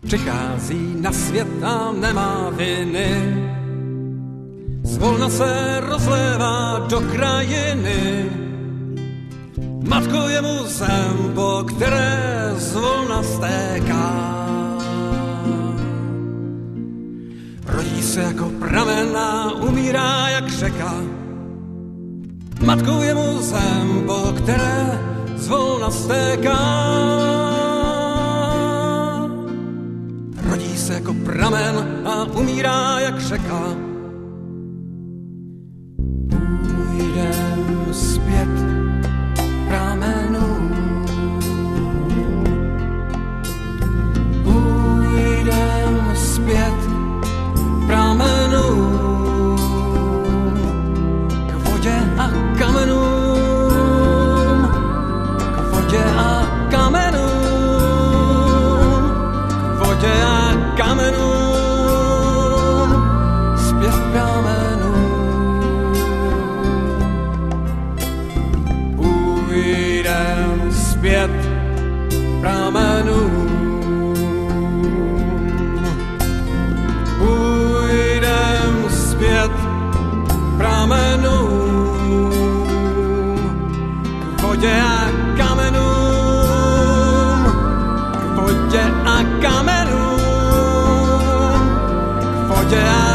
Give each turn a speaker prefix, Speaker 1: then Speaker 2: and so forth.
Speaker 1: Přichází na svět a nemá viny, zvolna se rozlévá do krajiny. Matkou je mu zem, po které zvolna stéká. Rodí se jako pramen a umírá jak řeka. Matkou je mu zem, po které zvolna stéká. Rodí se jako pramen a umírá jak řeka. Půjdem zpět pramenů. Půjdem zpět pramenů. K vodě a kamenům. K vodě a kamenům. K vodě a kamenům. Zpět pramenů. Půjdem zpět pramenům. Půjdem zpět pramenům. K vodě a kamenům. K vodě a kamenům. K vodě a